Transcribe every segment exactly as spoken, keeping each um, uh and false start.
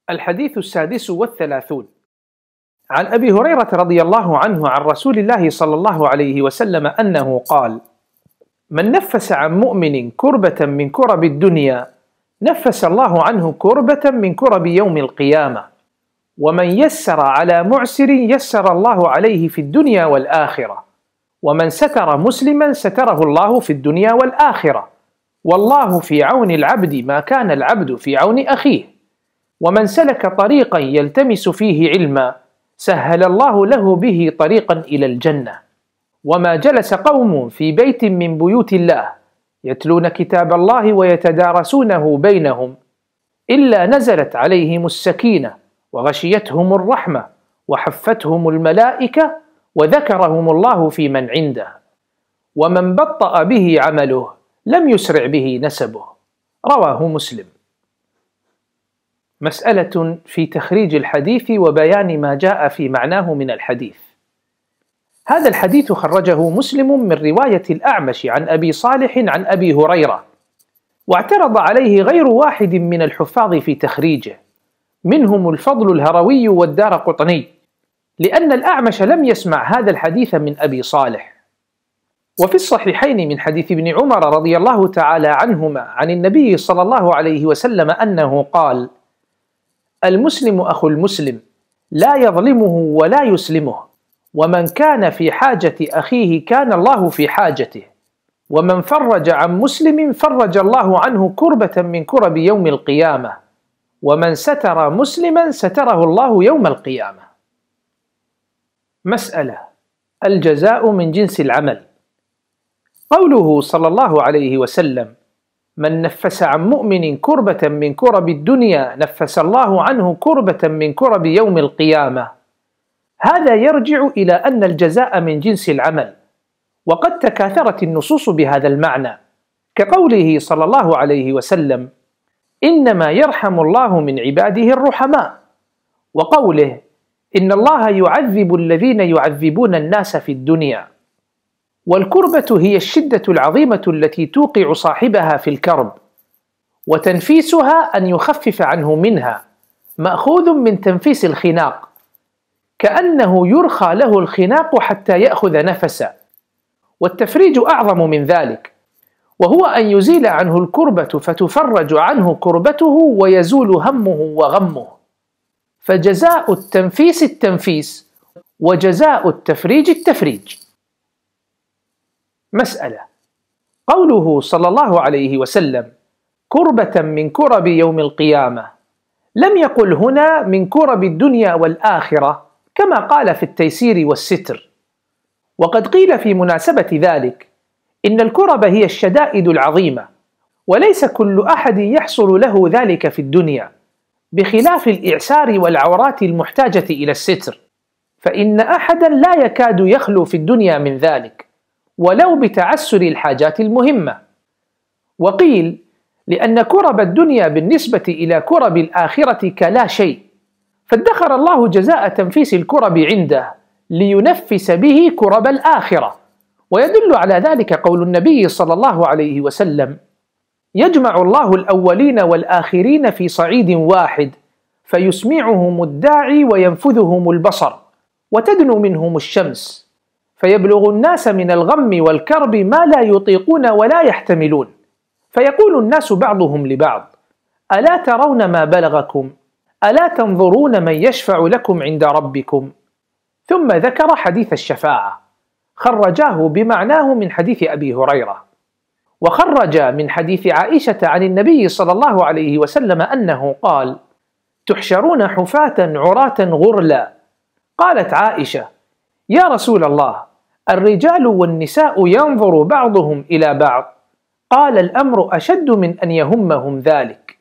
الحديث السادس والثلاثون عن أبي هريرة رضي الله عنه عن رسول الله صلى الله عليه وسلم أنه قال: من نفس عن مؤمن كربة من كرب الدنيا نفس الله عنه كربة من كرب يوم القيامة، ومن يسر على معسر يسر الله عليه في الدنيا والآخرة، ومن ستر مسلما ستره الله في الدنيا والآخرة، والله في عون العبد ما كان العبد في عون أخيه، ومن سلك طريقا يلتمس فيه علما سهل الله له به طريقا إلى الجنة. وما جلس قوم في بيت من بيوت الله يتلون كتاب الله ويتدارسونه بينهم إلا نزلت عليهم السكينة وغشيتهم الرحمة وحفتهم الملائكة وذكرهم الله في من عنده، ومن بطأ به عمله لم يسرع به نسبه. رواه مسلم. مسألة في تخريج الحديث وبيان ما جاء في معناه من الحديث. هذا الحديث خرجه مسلم من رواية الأعمش عن أبي صالح عن أبي هريرة، واعترض عليه غير واحد من الحفاظ في تخريجه، منهم الفضل الهروي والدارقطني، لأن الأعمش لم يسمع هذا الحديث من أبي صالح. وفي الصحيحين من حديث ابن عمر رضي الله تعالى عنهما عن النبي صلى الله عليه وسلم أنه قال: المسلم أخو المسلم لا يظلمه ولا يسلمه، ومن كان في حاجة أخيه كان الله في حاجته، ومن فرج عن مسلم فرج الله عنه كربة من كرب يوم القيامة، ومن ستر مسلما ستره الله يوم القيامة. مسألة: الجزاء من جنس العمل. قوله صلى الله عليه وسلم: من نفس عن مؤمن كربة من كرب الدنيا نفس الله عنه كربة من كرب يوم القيامة، هذا يرجع إلى أن الجزاء من جنس العمل، وقد تكاثرت النصوص بهذا المعنى، كقوله صلى الله عليه وسلم: إنما يرحم الله من عباده الرحماء، وقوله: إن الله يعذب الذين يعذبون الناس في الدنيا. والكربة هي الشدة العظيمة التي توقع صاحبها في الكرب، وتنفيسها أن يخفف عنه منها، مأخوذ من تنفيس الخناق، كأنه يرخى له الخناق حتى يأخذ نفسا. والتفريج أعظم من ذلك، وهو أن يزيل عنه الكربة فتفرج عنه كربته ويزول همه وغمه. فجزاء التنفيس التنفيس، وجزاء التفريج التفريج. مسألة: قوله صلى الله عليه وسلم كربة من كرب يوم القيامة، لم يقل هنا من كرب الدنيا والآخرة كما قال في التيسير والستر. وقد قيل في مناسبة ذلك إن الكرب هي الشدائد العظيمة، وليس كل أحد يحصل له ذلك في الدنيا، بخلاف الإعسار والعورات المحتاجة إلى الستر، فإن أحدا لا يكاد يخلو في الدنيا من ذلك ولو بتعسر الحاجات المهمة. وقيل لأن كرب الدنيا بالنسبة إلى كرب الآخرة كلا شيء، فادخر الله جزاء تنفيس الكرب عنده لينفس به كرب الآخرة. ويدل على ذلك قول النبي صلى الله عليه وسلم: يجمع الله الأولين والآخرين في صعيد واحد فيسمعهم الداعي وينفذهم البصر وتدنو منهم الشمس، فيبلغ الناس من الغم والكرب ما لا يطيقون ولا يحتملون، فيقول الناس بعضهم لبعض: ألا ترون ما بلغكم؟ ألا تنظرون من يشفع لكم عند ربكم؟ ثم ذكر حديث الشفاعة، خرجاه بمعناه من حديث أبي هريرة. وخرج من حديث عائشة عن النبي صلى الله عليه وسلم أنه قال: تحشرون حفاة عراة غرلا. قالت عائشة: يا رسول الله، الرجال والنساء ينظر بعضهم إلى بعض. قال: الأمر أشد من أن يهمهم ذلك.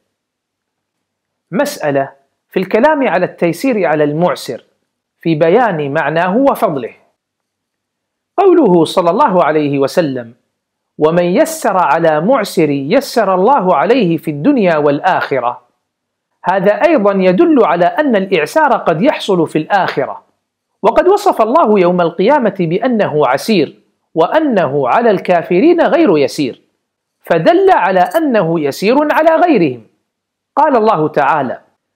مسألة في الكلام على التيسير على المعسر في بيان معناه وفضله. قوله صلى الله عليه وسلم: ومن يسر على معسر يسر الله عليه في الدنيا والآخرة، هذا أيضا يدل على أن الإعسار قد يحصل في الآخرة، وقد وصف الله يوم القيامة بأنه عسير، وأنه على الكافرين غير يسير، فدل على أنه يسير على غيرهم. قال الله تعالى: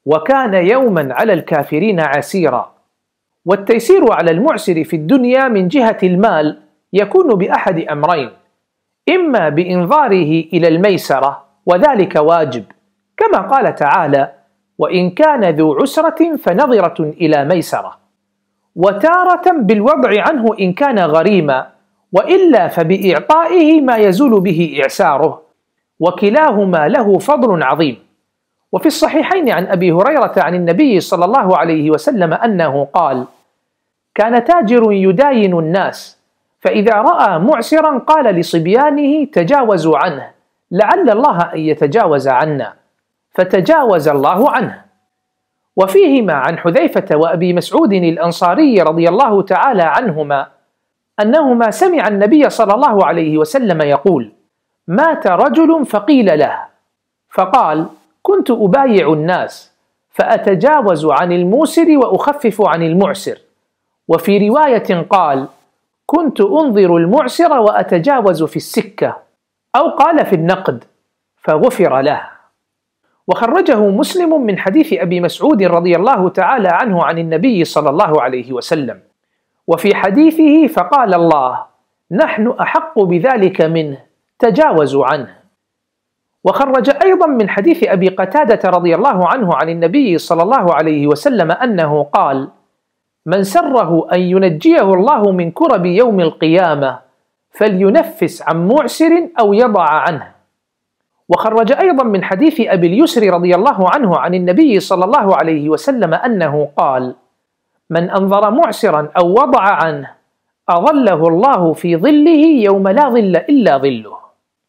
وكان يوما على الكافرين عسيرا. والتيسير على المعسر في الدنيا من جهة المال يكون بأحد أمرين: إما بإنظاره إلى الميسرة وذلك واجب، كما قال تعالى: وإن كان ذو عسرة فنظرة إلى ميسرة، وتارة بالوضع عنه إن كان غريما، وإلا فبإعطائه ما يزول به إعساره، وكلاهما له فضل عظيم. وفي الصحيحين عن أبي هريرة عن النبي صلى الله عليه وسلم أنه قال: كان تاجر يداين الناس، فإذا رأى معسرا قال لصبيانه: تجاوزوا عنه لعل الله أن يتجاوز عنا، فتجاوز الله عنه. وفيهما عن حذيفة وأبي مسعود الأنصاري رضي الله تعالى عنهما أنهما سمع النبي صلى الله عليه وسلم يقول: مات رجل فقيل له، فقال: كنت أبايع الناس فأتجاوز عن الموسر وأخفف عن المعسر. وفي رواية قال: كنت أنظر المعسر وأتجاوز في السكة، أو قال في النقد، فغفر له. وخرجه مسلم من حديث أبي مسعود رضي الله تعالى عنه عن النبي صلى الله عليه وسلم، وفي حديثه: فقال الله: نحن أحق بذلك منه، تجاوزوا عنه. وخرج أيضا من حديث أبي قتادة رضي الله عنه عن النبي صلى الله عليه وسلم أنه قال: من سره أن ينجيه الله من كرب يوم القيامة فلينفس عن معسر أو يضع عنه. وخرج أيضا من حديث أبي اليسر رضي الله عنه عن النبي صلى الله عليه وسلم أنه قال: من أنظر معسرا أو وضع عنه أظله الله في ظله يوم لا ظل إلا ظله.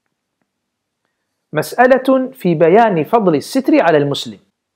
مسألة في بيان فضل الستر على المسلم.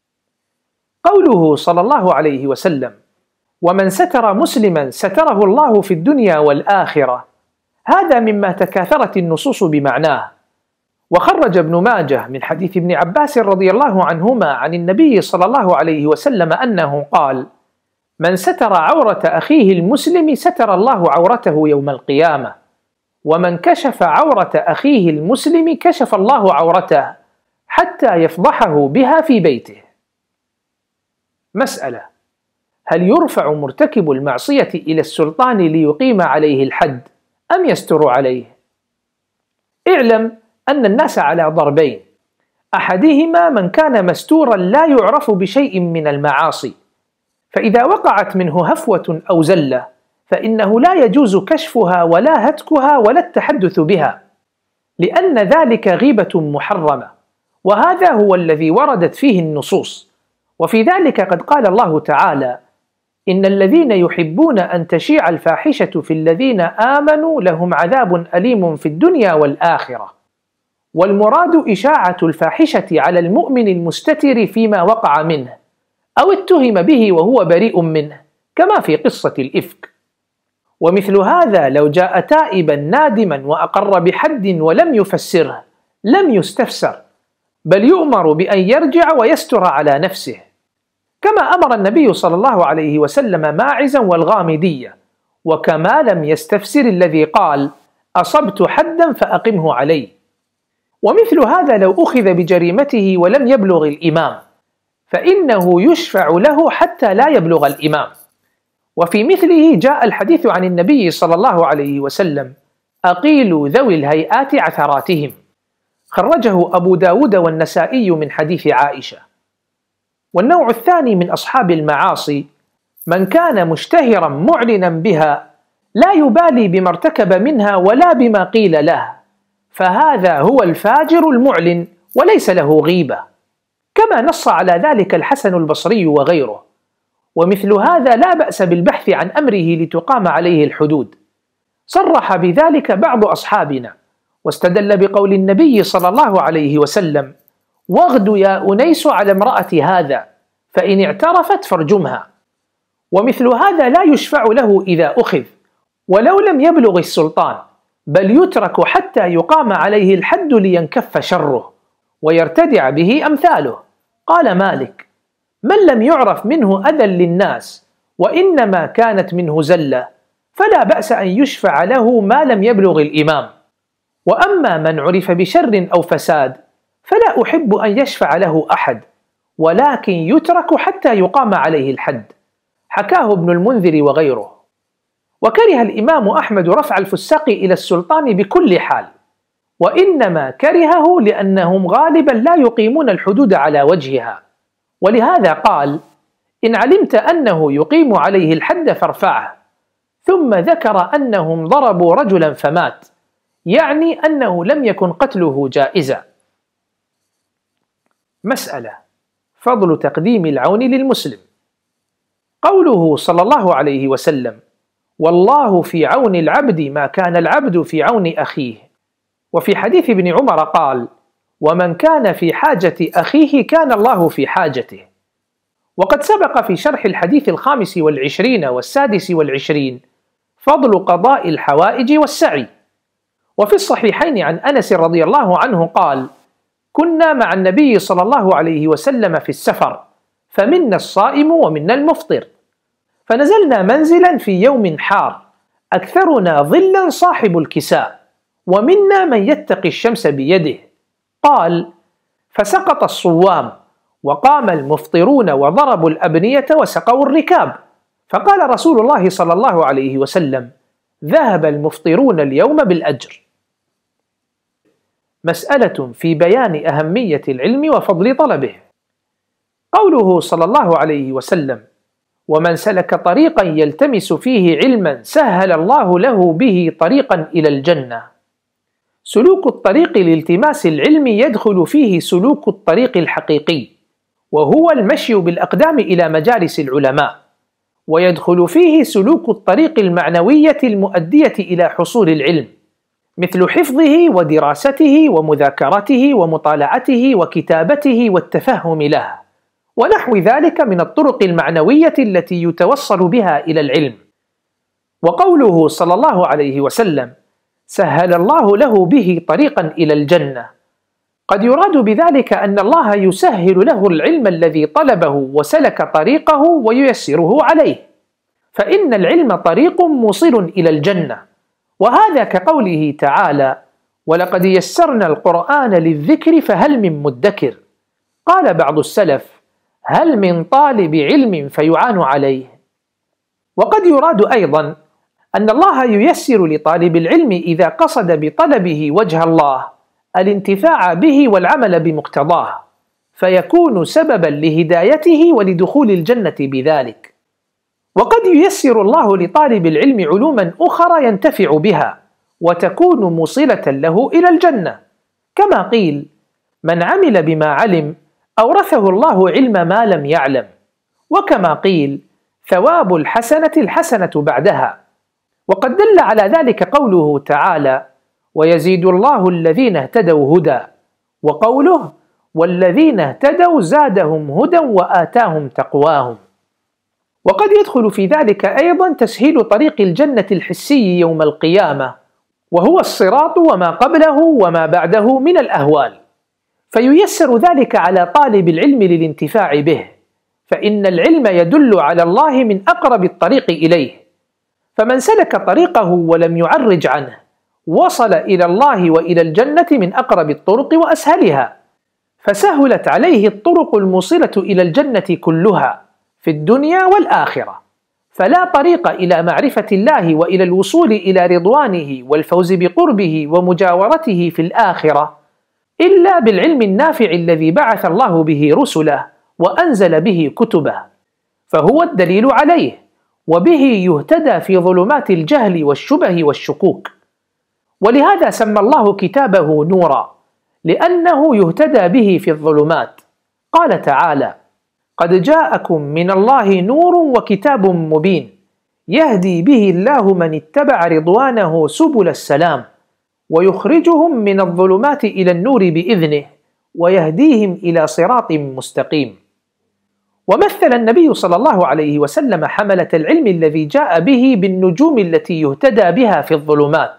قوله صلى الله عليه وسلم: ومن ستر مسلما ستره الله في الدنيا والآخرة، هذا مما تكاثرت النصوص بمعناه. وخرج ابن ماجه من حديث ابن عباس رضي الله عنهما عن النبي صلى الله عليه وسلم أنه قال: من ستر عورة أخيه المسلم ستر الله عورته يوم القيامة، ومن كشف عورة أخيه المسلم كشف الله عورته حتى يفضحه بها في بيته. مسألة: هل يرفع مرتكب المعصية إلى السلطان ليقيم عليه الحد أم يستر عليه؟ اعلم أن الناس على ضربين: أحدهما من كان مستورا لا يعرف بشيء من المعاصي، فإذا وقعت منه هفوة أو زلة فإنه لا يجوز كشفها ولا هتكها ولا التحدث بها، لأن ذلك غيبة محرمة، وهذا هو الذي وردت فيه النصوص. وفي ذلك قد قال الله تعالى: إن الذين يحبون أن تشيع الفاحشة في الذين آمنوا لهم عذاب أليم في الدنيا والآخرة. والمراد إشاعة الفاحشة على المؤمن المستتر فيما وقع منه أو اتهم به وهو بريء منه، كما في قصة الإفك. ومثل هذا لو جاء تائبا نادما وأقر بحد ولم يفسره لم يستفسر، بل يؤمر بأن يرجع ويستر على نفسه، كما أمر النبي صلى الله عليه وسلم ماعزا والغامدية، وكما لم يستفسر الذي قال: أصبت حدا فأقمه عليه. ومثل هذا لو أخذ بجريمته ولم يبلغ الإمام فإنه يشفع له حتى لا يبلغ الإمام. وفي مثله جاء الحديث عن النبي صلى الله عليه وسلم: أقيلوا ذوي الهيئات عثراتهم. خرجه أبو داود والنسائي من حديث عائشة. والنوع الثاني من أصحاب المعاصي من كان مشتهرا معلنا بها لا يبالي بما ارتكب منها ولا بما قيل له، فهذا هو الفاجر المعلن وليس له غيبة، كما نص على ذلك الحسن البصري وغيره. ومثل هذا لا بأس بالبحث عن أمره لتقام عليه الحدود. صرح بذلك بعض أصحابنا واستدل بقول النبي صلى الله عليه وسلم: واغد يا أنيس على امرأة هذا، فإن اعترفت فارجمها. ومثل هذا لا يشفع له إذا أخذ ولو لم يبلغ السلطان، بل يترك حتى يقام عليه الحد لينكف شره ويرتدع به أمثاله. قال مالك: من لم يعرف منه أذى للناس وإنما كانت منه زلة فلا بأس أن يشفع له ما لم يبلغ الإمام، وأما من عرف بشر أو فساد فلا أحب أن يشفع له أحد، ولكن يترك حتى يقام عليه الحد، حكاه ابن المنذر وغيره. وكره الإمام أحمد رفع الفساق إلى السلطان بكل حال، وإنما كرهه لأنهم غالبا لا يقيمون الحدود على وجهها، ولهذا قال: إن علمت أنه يقيم عليه الحد فارفعه. ثم ذكر أنهم ضربوا رجلا فمات، يعني أنه لم يكن قتله جائزا. مسألة: فضل تقديم العون للمسلم. قوله صلى الله عليه وسلم: والله في عون العبد ما كان العبد في عون أخيه. وفي حديث ابن عمر قال: ومن كان في حاجة أخيه كان الله في حاجته. وقد سبق في شرح الحديث الخامس والعشرين والسادس والعشرين فضل قضاء الحوائج والسعي. وفي الصحيحين عن أنس رضي الله عنه قال: كنا مع النبي صلى الله عليه وسلم في السفر، فمنا الصائم ومنا المفطر، فنزلنا منزلا في يوم حار، أكثرنا ظلا صاحب الكساء، ومنا من يتقي الشمس بيده. قال: فسقط الصوام، وقام المفطرون وضربوا الأبنية وسقوا الركاب، فقال رسول الله صلى الله عليه وسلم: ذهب المفطرون اليوم بالأجر. مسألة في بيان أهمية العلم وفضل طلبه. قوله صلى الله عليه وسلم: ومن سلك طريقا يلتمس فيه علما سهل الله له به طريقا إلى الجنة. سلوك الطريق لالتماس العلم يدخل فيه سلوك الطريق الحقيقي، وهو المشي بالأقدام إلى مجالس العلماء، ويدخل فيه سلوك الطريق المعنوية المؤدية إلى حصول العلم، مثل حفظه ودراسته ومذاكرته ومطالعته وكتابته والتفهم له، ونحو ذلك من الطرق المعنوية التي يتوصل بها إلى العلم. وقوله صلى الله عليه وسلم: سهل الله له به طريقا إلى الجنة، قد يراد بذلك أن الله يسهل له العلم الذي طلبه وسلك طريقه وييسره عليه، فإن العلم طريق موصل إلى الجنة، وهذا كقوله تعالى: ولقد يسرنا القرآن للذكر فهل من مدكر. قال بعض السلف: هل من طالب علم فيعان عليه. وقد يراد أيضا أن الله ييسر لطالب العلم إذا قصد بطلبه وجه الله الانتفاع به والعمل بمقتضاه، فيكون سببا لهدايته ولدخول الجنة بذلك. وقد ييسر الله لطالب العلم علوما أخرى ينتفع بها وتكون موصلة له إلى الجنة، كما قيل: من عمل بما علم أورثه الله علم ما لم يعلم، وكما قيل: ثواب الحسنة الحسنة بعدها. وقد دل على ذلك قوله تعالى: ويزيد الله الذين اهتدوا هدى، وقوله: والذين اهتدوا زادهم هدى وآتاهم تقواهم. وقد يدخل في ذلك أيضا تسهيل طريق الجنة الحسي يوم القيامة، وهو الصراط وما قبله وما بعده من الأهوال، فييسر ذلك على طالب العلم للانتفاع به، فإن العلم يدل على الله من أقرب الطريق إليه، فمن سلك طريقه ولم يعرج عنه وصل إلى الله وإلى الجنة من أقرب الطرق وأسهلها، فسهلت عليه الطرق الموصلة إلى الجنة كلها في الدنيا والآخرة، فلا طريق إلى معرفة الله وإلى الوصول إلى رضوانه والفوز بقربه ومجاورته في الآخرة إلا بالعلم النافع الذي بعث الله به رسله وأنزل به كتبه، فهو الدليل عليه، وبه يهتدى في ظلمات الجهل والشبه والشكوك. ولهذا سمى الله كتابه نورا، لأنه يهتدى به في الظلمات. قال تعالى: قد جاءكم من الله نور وكتاب مبين يهدي به الله من اتبع رضوانه سبل السلام ويخرجهم من الظلمات إلى النور بإذنه ويهديهم إلى صراط مستقيم. ومثل النبي صلى الله عليه وسلم حملة العلم الذي جاء به بالنجوم التي يهتدى بها في الظلمات،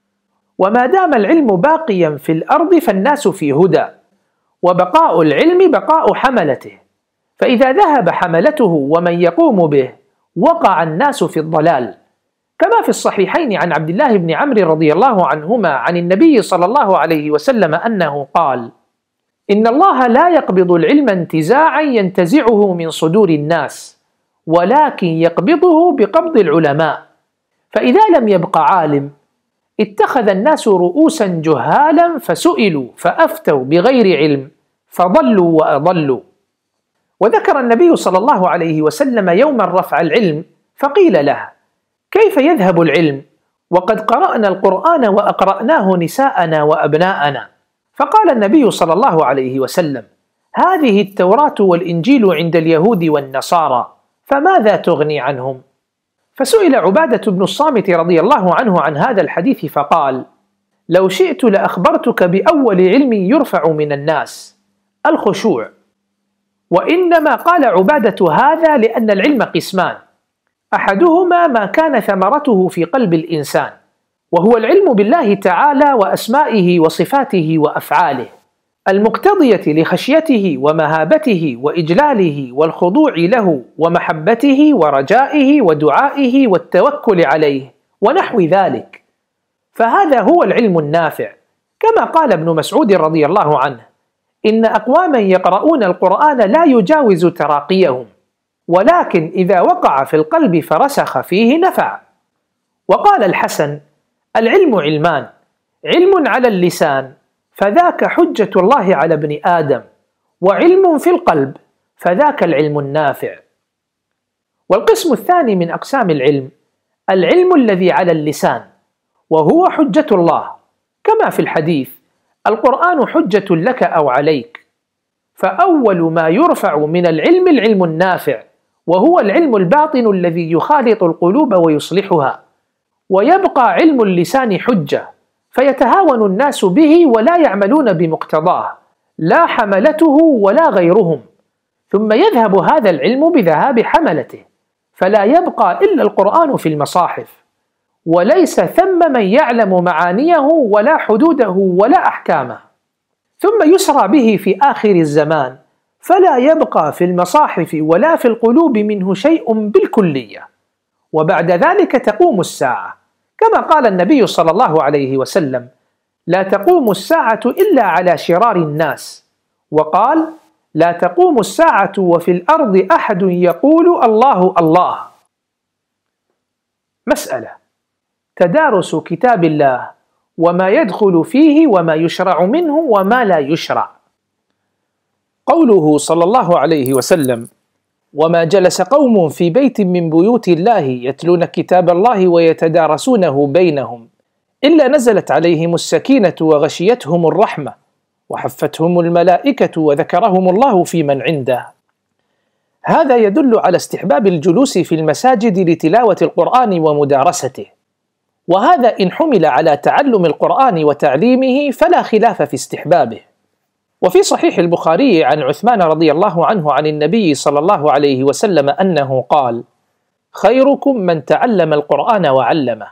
وما دام العلم باقيا في الأرض فالناس في هدى، وبقاء العلم بقاء حملته، فإذا ذهب حملته ومن يقوم به وقع الناس في الضلال، كما في الصحيحين عن عبد الله بن عمرو رضي الله عنهما عن النبي صلى الله عليه وسلم أنه قال: إن الله لا يقبض العلم انتزاعا ينتزعه من صدور الناس، ولكن يقبضه بقبض العلماء، فإذا لم يبق عالم اتخذ الناس رؤوسا جهالا فسئلوا فأفتوا بغير علم فضلوا وأضلوا. وذكر النبي صلى الله عليه وسلم يوما رفع العلم فقيل له: كيف يذهب العلم وقد قرأنا القرآن وأقرأناه نساءنا وأبناءنا؟ فقال النبي صلى الله عليه وسلم: هذه التوراة والإنجيل عند اليهود والنصارى، فماذا تغني عنهم؟ فسئل عبادة بن الصامت رضي الله عنه عن هذا الحديث فقال: لو شئت لأخبرتك بأول علم يرفع من الناس: الخشوع. وإنما قال عبادة هذا لأن العلم قسمان، أحدهما ما كان ثمرته في قلب الإنسان، وهو العلم بالله تعالى وأسمائه وصفاته وأفعاله المقتضية لخشيته ومهابته وإجلاله والخضوع له ومحبته ورجائه ودعائه والتوكل عليه ونحو ذلك، فهذا هو العلم النافع. كما قال ابن مسعود رضي الله عنه: إن أقواما يقرؤون القرآن لا يجاوز تراقيهم، ولكن إذا وقع في القلب فرسخ فيه نفع. وقال الحسن: العلم علمان، علم على اللسان فذاك حجة الله على ابن آدم، وعلم في القلب فذاك العلم النافع. والقسم الثاني من أقسام العلم العلم الذي على اللسان، وهو حجة الله، كما في الحديث: القرآن حجة لك أو عليك. فأول ما يرفع من العلم العلم النافع، وهو العلم الباطن الذي يخالط القلوب ويصلحها، ويبقى علم اللسان حجة فيتهاون الناس به ولا يعملون بمقتضاه، لا حملته ولا غيرهم، ثم يذهب هذا العلم بذهاب حملته، فلا يبقى إلا القرآن في المصاحف، وليس ثم من يعلم معانيه ولا حدوده ولا أحكامه، ثم يسرى به في آخر الزمان فلا يبقى في المصاحف ولا في القلوب منه شيء بالكلية، وبعد ذلك تقوم الساعة، كما قال النبي صلى الله عليه وسلم: لا تقوم الساعة إلا على شرار الناس، وقال: لا تقوم الساعة وفي الأرض أحد يقول الله الله. مسألة: تدارس كتاب الله وما يدخل فيه وما يشرع منه وما لا يشرع. قوله صلى الله عليه وسلم: وما جلس قوم في بيت من بيوت الله يتلون كتاب الله ويتدارسونه بينهم إلا نزلت عليهم السكينة وغشيتهم الرحمة وحفتهم الملائكة وذكرهم الله في من عنده. هذا يدل على استحباب الجلوس في المساجد لتلاوة القرآن ومدارسته، وهذا إن حمل على تعلم القرآن وتعليمه فلا خلاف في استحبابه. وفي صحيح البخاري عن عثمان رضي الله عنه عن النبي صلى الله عليه وسلم أنه قال: خيركم من تعلم القرآن وعلمه.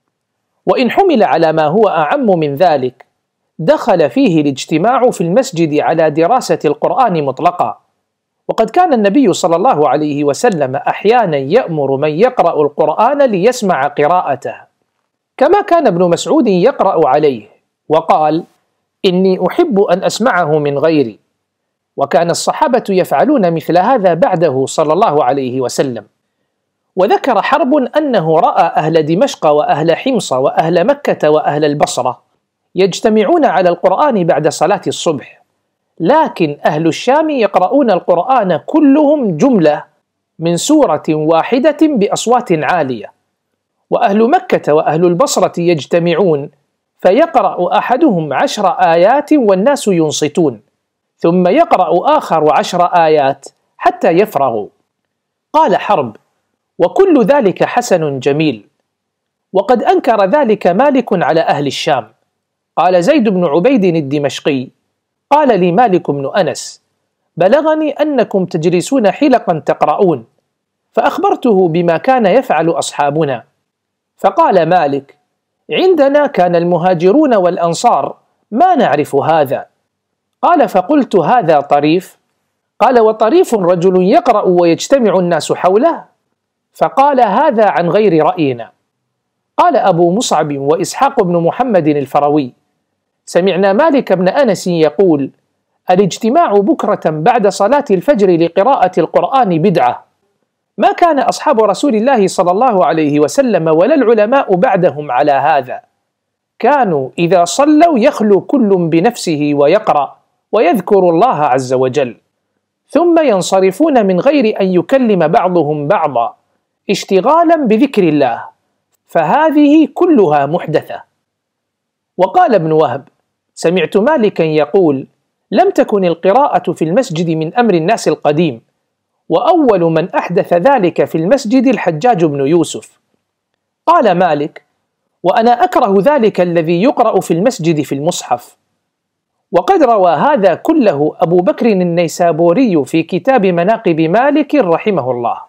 وإن حمل على ما هو أعم من ذلك دخل فيه الاجتماع في المسجد على دراسة القرآن مطلقا، وقد كان النبي صلى الله عليه وسلم أحيانا يأمر من يقرأ القرآن ليسمع قراءته، كما كان ابن مسعود يقرأ عليه وقال: إني أحب أن أسمعه من غيري. وكان الصحابة يفعلون مثل هذا بعده صلى الله عليه وسلم. وذكر حرب أنه رأى أهل دمشق وأهل حمص وأهل مكة وأهل البصرة يجتمعون على القرآن بعد صلاة الصبح، لكن أهل الشام يقرؤون القرآن كلهم جملة من سورة واحدة بأصوات عالية، وأهل مكة وأهل البصرة يجتمعون فيقرأ أحدهم عشر آيات والناس ينصتون، ثم يقرأ آخر عشر آيات حتى يفرغوا. قال حرب: وكل ذلك حسن جميل. وقد أنكر ذلك مالك على أهل الشام. قال زيد بن عبيد الدمشقي: قال لي مالك بن أنس: بلغني أنكم تجلسون حلقا تقرؤون، فأخبرته بما كان يفعل أصحابنا، فقال مالك: عندنا كان المهاجرون والأنصار ما نعرف هذا. قال: فقلت: هذا طريف؟ قال: وطريف رجل يقرأ ويجتمع الناس حوله؟ فقال: هذا عن غير رأينا. قال أبو مصعب وإسحاق بن محمد الفروي: سمعنا مالك بن أنس يقول: الاجتماع بكرة بعد صلاة الفجر لقراءة القرآن بدعة. ما كان أصحاب رسول الله صلى الله عليه وسلم ولا العلماء بعدهم على هذا، كانوا إذا صلوا يخلو كل بنفسه ويقرأ ويذكر الله عز وجل، ثم ينصرفون من غير أن يكلم بعضهم بعضا اشتغالا بذكر الله، فهذه كلها محدثة. وقال ابن وهب: سمعت مالكا يقول: لم تكن القراءة في المسجد من أمر الناس القديم، وأول من أحدث ذلك في المسجد الحجاج بن يوسف. قال مالك: وأنا أكره ذلك الذي يقرأ في المسجد في المصحف. وقد روى هذا كله أبو بكر النيسابوري في كتاب مناقب مالك رحمه الله.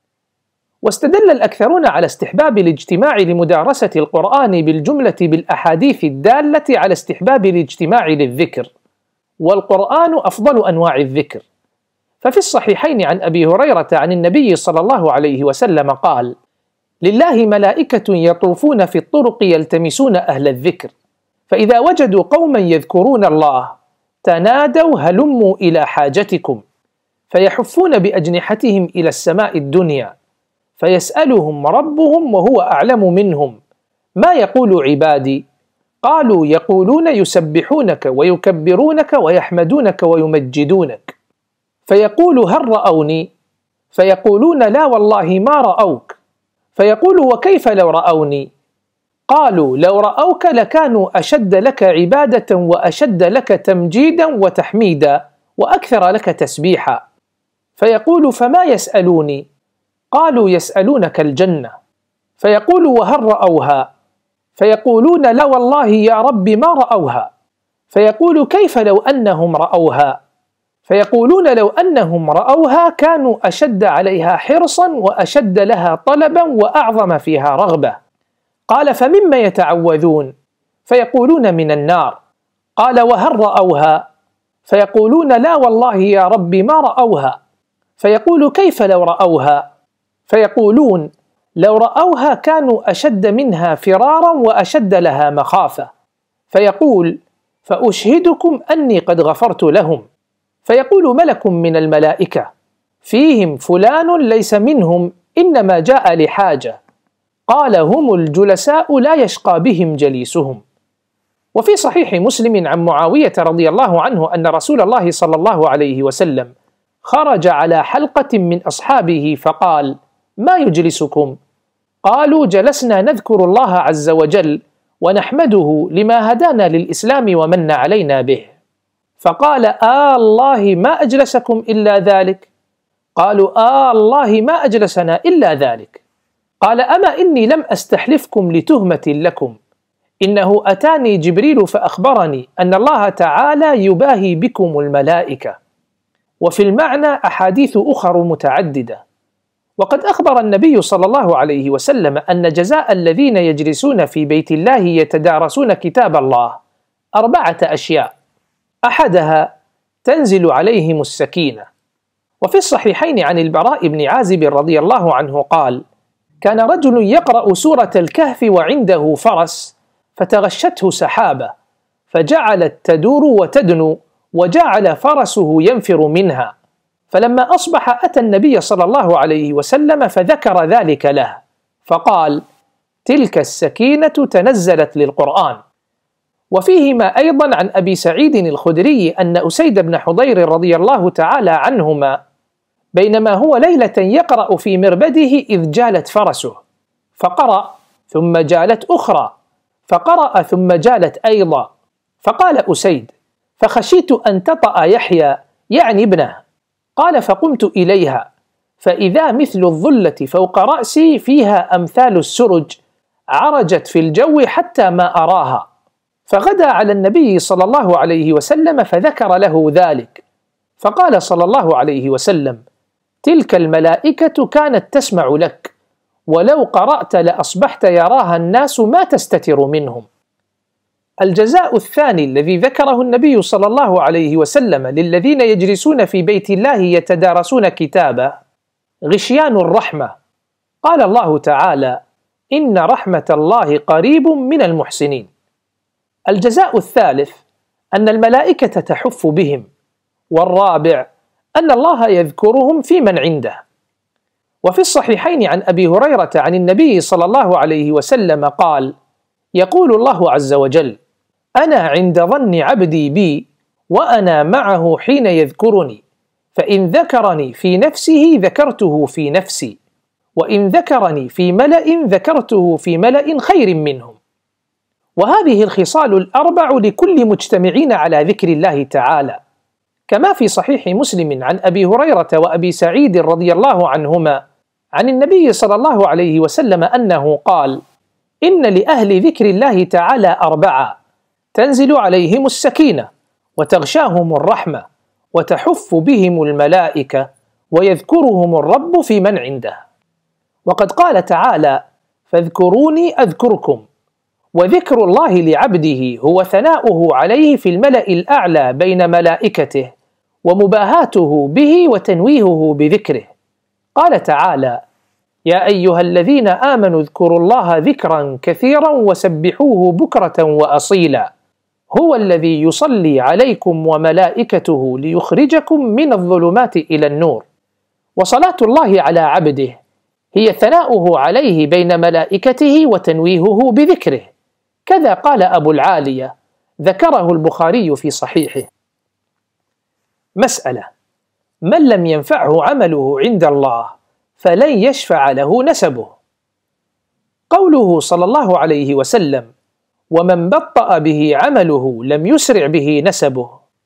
واستدل الأكثرون على استحباب الاجتماع لمدارسة القرآن بالجملة بالأحاديث الدالة على استحباب الاجتماع للذكر، والقرآن أفضل أنواع الذكر. ففي الصحيحين عن أبي هريرة عن النبي صلى الله عليه وسلم قال: لله ملائكة يطوفون في الطرق يلتمسون أهل الذكر، فإذا وجدوا قوما يذكرون الله تنادوا هلموا إلى حاجتكم، فيحفون بأجنحتهم إلى السماء الدنيا، فيسألهم ربهم وهو أعلم منهم: ما يقول عبادي؟ قالوا: يقولون يسبحونك ويكبرونك ويحمدونك ويمجدونك. فيقول: هل رأوني؟ فيقولون: لا والله ما رأوك. فيقول: وكيف لو رأوني؟ قالوا: لو رأوك لكانوا أشد لك عبادة وأشد لك تمجيدا وتحميدا وأكثر لك تسبيحا. فيقول: فما يسألوني؟ قالوا: يسألونك الجنة. فيقول: وهل رأوها؟ فيقولون: لا والله يا رب ما رأوها. فيقول: كيف لو أنهم رأوها؟ فيقولون: لو أنهم رأوها كانوا أشد عليها حرصا وأشد لها طلبا وأعظم فيها رغبة. قال: فمما يتعوذون؟ فيقولون: من النار. قال: وهل رأوها؟ فيقولون: لا والله يا رب ما رأوها. فيقول: كيف لو رأوها؟ فيقولون: لو رأوها كانوا أشد منها فرارا وأشد لها مخافة. فيقول: فأشهدكم أني قد غفرت لهم. فيقول ملك من الملائكة: فيهم فلان ليس منهم، إنما جاء لحاجة. قال: هم الجلساء لا يشقى بهم جليسهم. وفي صحيح مسلم عن معاوية رضي الله عنه أن رسول الله صلى الله عليه وسلم خرج على حلقة من أصحابه فقال: ما يجلسكم؟ قالوا: جلسنا نذكر الله عز وجل ونحمده لما هدانا للإسلام ومن علينا به. فقال: آه الله ما أجلسكم إلا ذلك. قالوا: آه الله ما أجلسنا إلا ذلك. قال: أما إني لم أستحلفكم لتهمة لكم، إنه أتاني جبريل فأخبرني أن الله تعالى يباهي بكم الملائكة. وفي المعنى أحاديث أخر متعددة. وقد أخبر النبي صلى الله عليه وسلم أن جزاء الذين يجلسون في بيت الله يتدارسون كتاب الله أربعة أشياء: أحدها تنزل عليهم السكينة. وفي الصحيحين عن البراء بن عازب رضي الله عنه قال: كان رجل يقرأ سورة الكهف وعنده فرس، فتغشته سحابة، فجعلت تدور وتدنو، وجعل فرسه ينفر منها. فلما أصبح أتى النبي صلى الله عليه وسلم فذكر ذلك له، فقال: تلك السكينة تنزلت للقرآن. وفيهما أيضا عن أبي سعيد الخدري أن أسيد بن حضير رضي الله تعالى عنهما بينما هو ليلة يقرأ في مربده إذ جالت فرسه، فقرأ ثم جالت أخرى، فقرأ ثم جالت أيضا. فقال أسيد: فخشيت أن تطأ يحيى يعني ابنه. قال: فقمت إليها فإذا مثل الظلة فوق رأسي فيها أمثال السرج، عرجت في الجو حتى ما أراها. فغدا على النبي صلى الله عليه وسلم فذكر له ذلك، فقال صلى الله عليه وسلم: تلك الملائكة كانت تسمع لك، ولو قرأت لأصبحت يراها الناس ما تستتر منهم. الجزاء الثاني الذي ذكره النبي صلى الله عليه وسلم للذين يجلسون في بيت الله يتدارسون كتابه: غشيان الرحمة. قال الله تعالى: إن رحمة الله قريب من المحسنين. الجزاء الثالث أن الملائكة تحف بهم، والرابع أن الله يذكرهم في من عنده. وفي الصحيحين عن أبي هريرة عن النبي صلى الله عليه وسلم قال: يقول الله عز وجل: أنا عند ظن عبدي بي وأنا معه حين يذكرني، فإن ذكرني في نفسه ذكرته في نفسي، وإن ذكرني في ملأ ذكرته في ملأ خير منهم. وهذه الخصال الأربع لكل مجتمعين على ذكر الله تعالى، كما في صحيح مسلم عن أبي هريرة وأبي سعيد رضي الله عنهما عن النبي صلى الله عليه وسلم أنه قال: إن لأهل ذكر الله تعالى أربعة: تنزل عليهم السكينة، وتغشاهم الرحمة، وتحف بهم الملائكة، ويذكرهم الرب في من عنده. وقد قال تعالى: فاذكروني أذكركم. وذكر الله لعبده هو ثناؤه عليه في الملأ الأعلى بين ملائكته، ومباهاته به وتنويهه بذكره. قال تعالى: يا أيها الذين آمنوا اذكروا الله ذكرا كثيرا وسبحوه بكرة وأصيلا، هو الذي يصلي عليكم وملائكته ليخرجكم من الظلمات إلى النور. وصلاة الله على عبده هي ثناؤه عليه بين ملائكته وتنويهه بذكره. كذا قال أبو العالية، ذكره البخاري في صحيحه. مسألة: من لم ينفعه عمله عند الله فلن يشفع له نسبه. قوله صلى الله عليه وسلم: ومن بطأ به عمله لم يسرع به نسبه،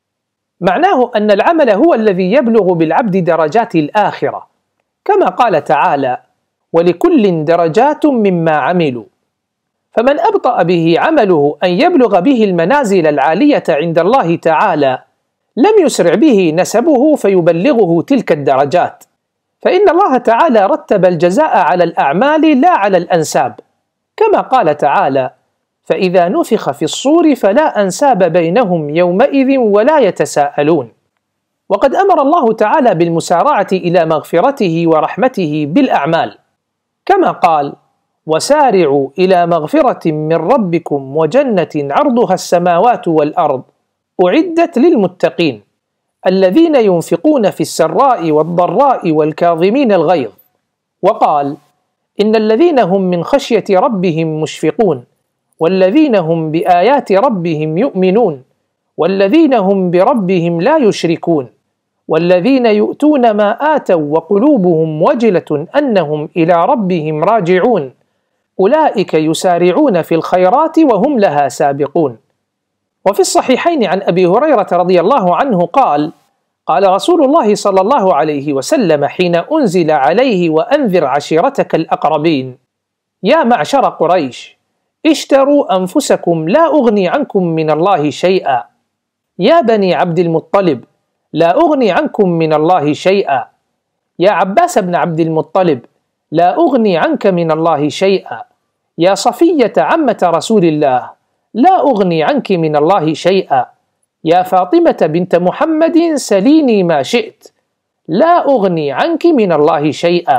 معناه أن العمل هو الذي يبلغ بالعبد درجات الآخرة، كما قال تعالى: ولكل درجات مما عملوا. فمن أبطأ به عمله أن يبلغ به المنازل العالية عند الله تعالى لم يسرع به نسبه فيبلغه تلك الدرجات، فإن الله تعالى رتب الجزاء على الأعمال لا على الأنساب، كما قال تعالى: فإذا نفخ في الصور فلا أنساب بينهم يومئذ ولا يتساءلون. وقد أمر الله تعالى بالمسارعة إلى مغفرته ورحمته بالأعمال، كما قال: وسارعوا إلى مغفرة من ربكم وجنة عرضها السماوات والأرض أعدت للمتقين الذين ينفقون في السراء والضراء والكاظمين الغيظ. وقال: إن الذين هم من خشية ربهم مشفقون والذين هم بآيات ربهم يؤمنون والذين هم بربهم لا يشركون والذين يؤتون ما آتوا وقلوبهم وجلة أنهم إلى ربهم راجعون أولئك يسارعون في الخيرات وهم لها سابقون. وفي الصحيحين عن أبي هريرة رضي الله عنه قال: قال رسول الله صلى الله عليه وسلم حين أنزل عليه: وأنذر عشيرتك الأقربين، يا معشر قريش اشتروا أنفسكم لا أغني عنكم من الله شيئا، يا بني عبد المطلب لا أغني عنكم من الله شيئا، يا عباس بن عبد المطلب لا أغني عنك من الله شيئا، يا صفية عمة رسول الله لا أغني عنك من الله شيئا، يا فاطمة بنت محمد سليني ما شئت لا أغني عنك من الله شيئا.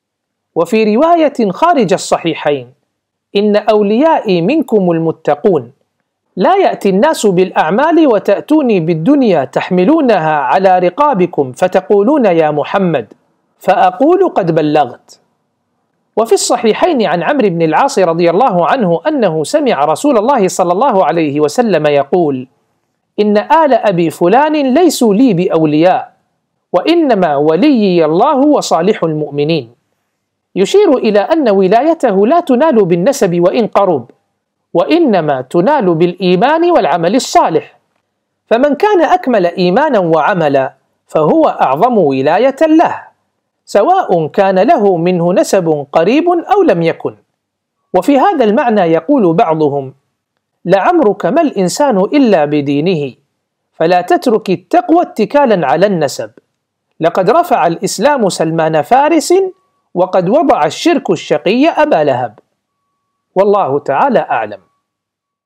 وفي رواية خارج الصحيحين: إن أوليائي منكم المتقون، لا يأتي الناس بالأعمال وتأتوني بالدنيا تحملونها على رقابكم فتقولون يا محمد، فأقول قد بلغت. وفي الصحيحين عن عمرو بن العاص رضي الله عنه أنه سمع رسول الله صلى الله عليه وسلم يقول: إن آل أبي فلان ليسوا لي بأولياء، وإنما وليي الله وصالح المؤمنين، يشير إلى أن ولايته لا تنال بالنسب وإن قرب، وإنما تنال بالإيمان والعمل الصالح، فمن كان أكمل إيمانا وعملا فهو أعظم ولاية له، سواء كان له منه نسب قريب أو لم يكن. وفي هذا المعنى يقول بعضهم: لعمرك ما الإنسان إلا بدينه، فلا تترك التقوى اتكالا على النسب، لقد رفع الإسلام سلمان فارس وقد وضع الشرك الشقي أبا لهب. والله تعالى أعلم.